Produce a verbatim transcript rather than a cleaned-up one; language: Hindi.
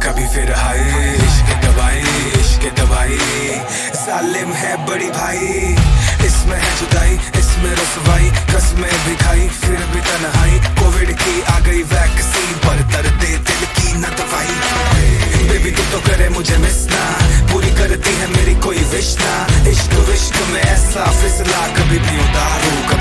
कभी फिर हाय इश्क दवाई इश्क दवाई जालिम है बड़ी भाई, इसमें है जुदाई इसमें रसवाई, कसमें भी खाई फिर भी तन्हाई। कोविड की आ गई वैक्सीन पर दर्द दिल की न दवाई। बेबी तू तो करे मुझे मिस ना, पूरी करती है मेरी कोई विश ना। इश्क विश्क में ऐसा फिसला कभी भी उदार होगा